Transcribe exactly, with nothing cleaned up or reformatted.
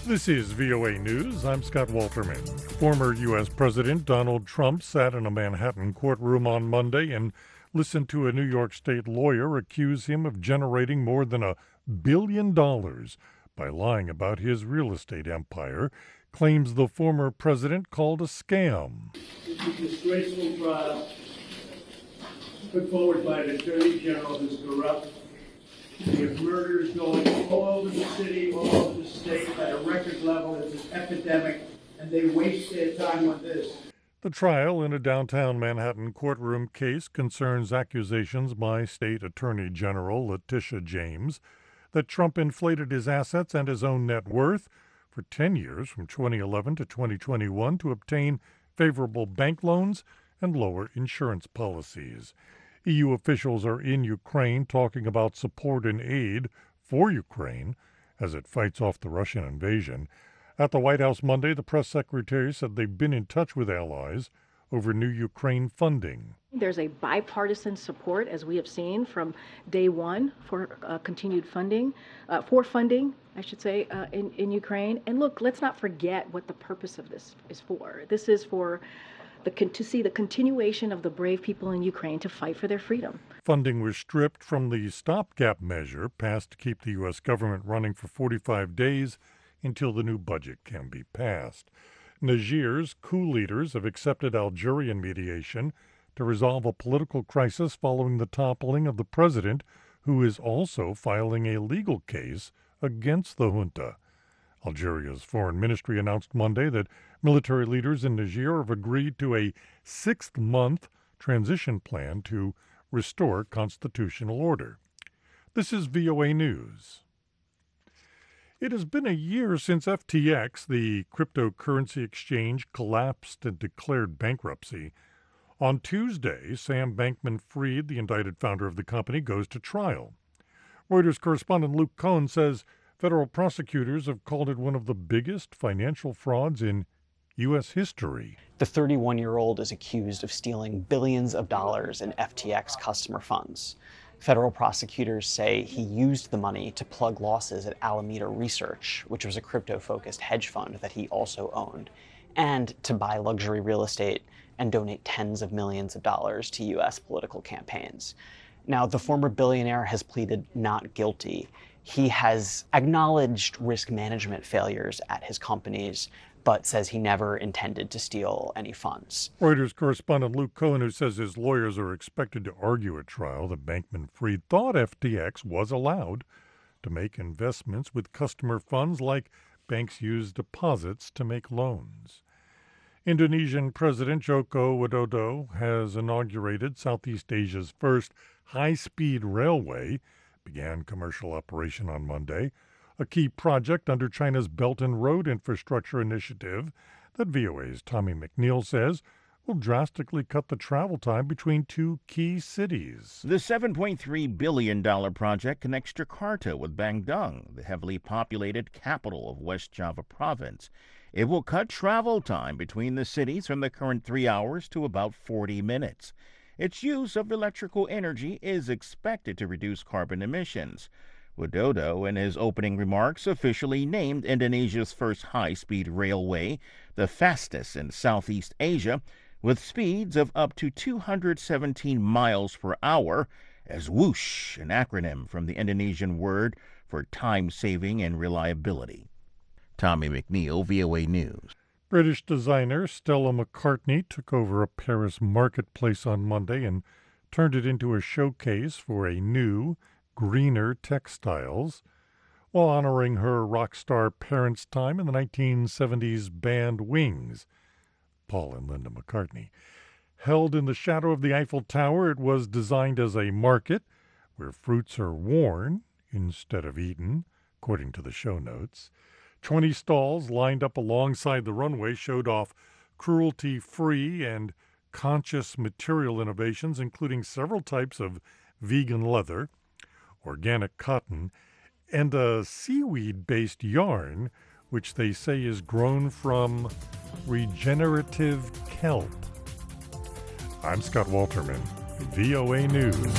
This is V O A News. I'm Scott Walterman. Former U S. President Donald Trump sat in a Manhattan courtroom on Monday and listened to a New York State lawyer accuse him of generating more than a billion dollars by lying about his real estate empire, claims the former president called a scam. It's a disgraceful trial put forward by an attorney general who's corrupt. We have murders going all over the city, all over the state at a record level. It's an epidemic, and they waste their time on this. The trial in a downtown Manhattan courtroom case concerns accusations by State Attorney General Letitia James that Trump inflated his assets and his own net worth for ten years, from twenty eleven to twenty twenty-one, to obtain favorable bank loans and lower insurance policies. E U officials are in Ukraine talking about support and aid for Ukraine as it fights off the Russian invasion. At the White House Monday, the press secretary said they've been in touch with allies over new Ukraine funding. There's a bipartisan support, as we have seen from day one, for uh, continued funding, uh, for funding, I should say, uh, in, in Ukraine. And look, let's not forget what the purpose of this is for. This is for The, to see the continuation of the brave people in Ukraine to fight for their freedom. Funding was stripped from the stopgap measure passed to keep the U S government running for forty-five days until the new budget can be passed. Niger's coup leaders have accepted Algerian mediation to resolve a political crisis following the toppling of the president, who is also filing a legal case against the junta. Algeria's foreign ministry announced Monday that military leaders in Niger have agreed to a six-month transition plan to restore constitutional order. This is V O A News. It has been a year since F T X, the cryptocurrency exchange, collapsed and declared bankruptcy. On Tuesday, Sam Bankman-Fried, the indicted founder of the company, goes to trial. Reuters correspondent Luke Cohn says federal prosecutors have called it one of the biggest financial frauds in U S history. The thirty-one-year-old is accused of stealing billions of dollars in F T X customer funds. Federal prosecutors say he used the money to plug losses at Alameda Research, which was a crypto-focused hedge fund that he also owned, and to buy luxury real estate and donate tens of millions of dollars to U S political campaigns. Now, the former billionaire has pleaded not guilty. He has acknowledged risk management failures at his companies, but says he never intended to steal any funds. Reuters correspondent Luke Cohen, who says his lawyers are expected to argue at trial that Bankman-Fried thought F T X was allowed to make investments with customer funds like banks use deposits to make loans. Indonesian President Joko Widodo has inaugurated Southeast Asia's first high-speed railway, began commercial operation on Monday, a key project under China's Belt and Road Infrastructure Initiative that V O A's Tommy McNeil says will drastically cut the travel time between two key cities. The seven point three billion dollars project connects Jakarta with Bandung, the heavily populated capital of West Java province. It will cut travel time between the cities from the current three hours to about forty minutes. Its use of electrical energy is expected to reduce carbon emissions. Widodo, in his opening remarks, officially named Indonesia's first high-speed railway the fastest in Southeast Asia, with speeds of up to two hundred seventeen miles per hour, as whoosh, an acronym from the Indonesian word for time-saving and reliability. Tommy McNeil, V O A News. British designer Stella McCartney took over a Paris marketplace on Monday and turned it into a showcase for a new, greener textiles, while honoring her rock star parents' time in the nineteen seventies band Wings, Paul and Linda McCartney. Held in the shadow of the Eiffel Tower, it was designed as a market where fruits are worn instead of eaten, according to the show notes. Twenty stalls lined up alongside the runway showed off cruelty-free and conscious material innovations, including several types of vegan leather, organic cotton, and a seaweed-based yarn, which they say is grown from regenerative kelp. I'm Scott Walterman, V O A News.